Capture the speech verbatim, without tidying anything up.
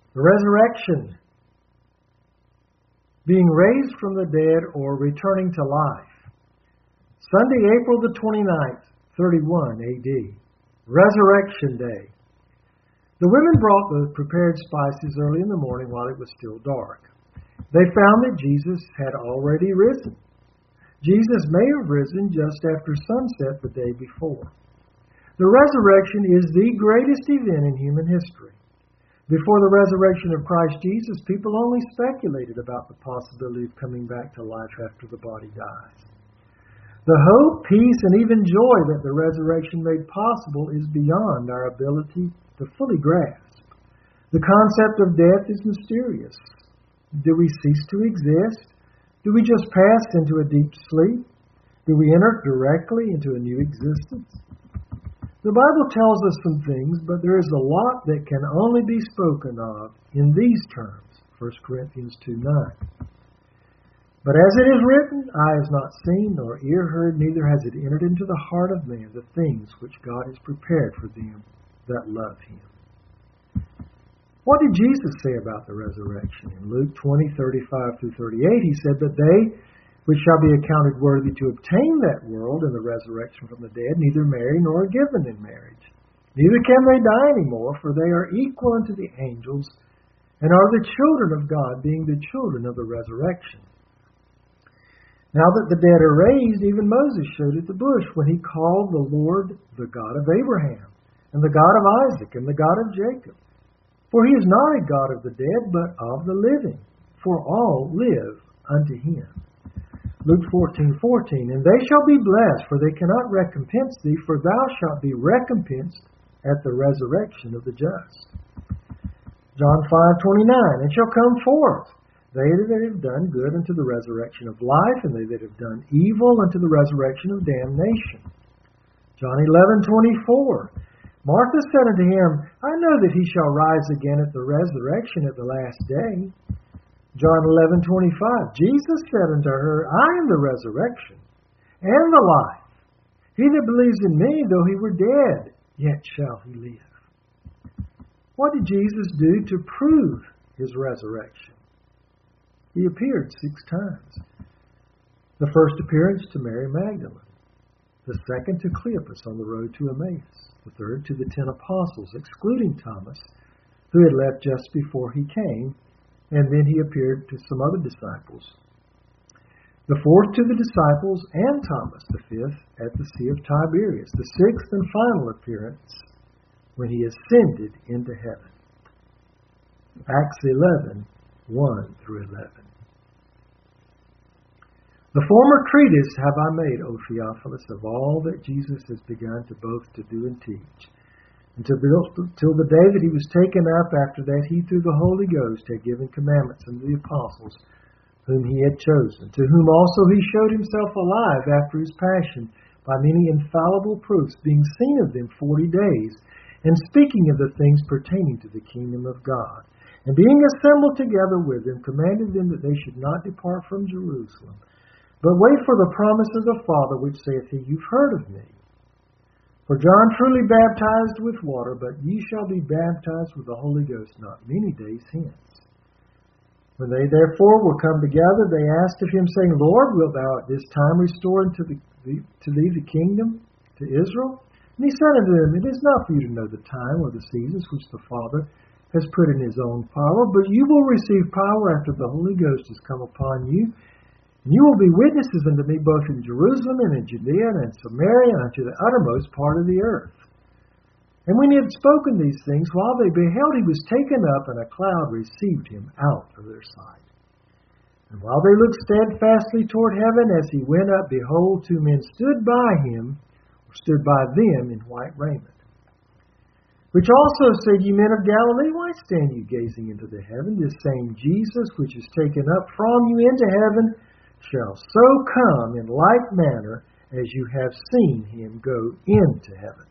The resurrection, being raised from the dead or returning to life. Sunday, April the twenty-ninth, thirty-one A D. Resurrection Day. The women brought the prepared spices early in the morning while it was still dark. They found that Jesus had already risen. Jesus may have risen just after sunset the day before. The resurrection is the greatest event in human history. Before the resurrection of Christ Jesus, people only speculated about the possibility of coming back to life after the body dies. The hope, peace, and even joy that the resurrection made possible is beyond our ability to fully grasp. The concept of death is mysterious. Do we cease to exist? Do we just pass into a deep sleep? Do we enter directly into a new existence? The Bible tells us some things, but there is a lot that can only be spoken of in these terms. First Corinthians two nine. But as it is written, eye has not seen, nor ear heard, neither has it entered into the heart of man the things which God has prepared for them that love Him. What did Jesus say about the resurrection? In Luke twenty thirty-five through thirty-eight, He said that they which shall be accounted worthy to obtain that world and the resurrection from the dead, neither marry nor are given in marriage. Neither can they die any more, for they are equal unto the angels, and are the children of God, being the children of the resurrection. Now that the dead are raised, even Moses showed at the bush when he called the Lord the God of Abraham, and the God of Isaac, and the God of Jacob. For He is not a God of the dead, but of the living, for all live unto Him. Luke fourteen fourteen, and they shall be blessed, for they cannot recompense thee, for thou shalt be recompensed at the resurrection of the just. John five twenty-nine, and shall come forth, they that have done good unto the resurrection of life, and they that have done evil unto the resurrection of damnation. John eleven twenty-four, Martha said unto Him, I know that He shall rise again at the resurrection at the last day. John eleven twenty-five, Jesus said unto her, I am the resurrection and the life. He that believes in me, though he were dead, yet shall he live. What did Jesus do to prove His resurrection? He appeared six times. The first appearance to Mary Magdalene. The second to Cleopas on the road to Emmaus. The third to the ten apostles, excluding Thomas, who had left just before He came. And then He appeared to some other disciples. The fourth to the disciples and Thomas, the fifth at the Sea of Tiberias. The sixth and final appearance when He ascended into heaven. Acts eleven, one through eleven. The former treatise have I made, O Theophilus, of all that Jesus has begun to both to do and teach, until the day that He was taken up. After that He, through the Holy Ghost, had given commandments unto the apostles whom He had chosen, to whom also He showed Himself alive after His passion, by many infallible proofs, being seen of them forty days, and speaking of the things pertaining to the kingdom of God. And being assembled together with them, commanded them that they should not depart from Jerusalem, but wait for the promise of the Father, which saith He, You've heard of me. For John truly baptized with water, but ye shall be baptized with the Holy Ghost not many days hence. When they therefore were come together, they asked of Him, saying, Lord, wilt thou at this time restore unto the, to thee the kingdom to Israel? And He said unto them, It is not for you to know the time or the seasons which the Father has put in His own power, but you will receive power after the Holy Ghost has come upon you. And you will be witnesses unto me both in Jerusalem and in Judea and in Samaria and unto the uttermost part of the earth. And when He had spoken these things, while they beheld, He was taken up, and a cloud received Him out of their sight. And while they looked steadfastly toward heaven as He went up, behold, two men stood by Him, or stood by them in white raiment. Which also said, Ye men of Galilee, why stand ye gazing into the heaven? This same Jesus, which is taken up from you into heaven, shall so come in like manner as you have seen Him go into heaven.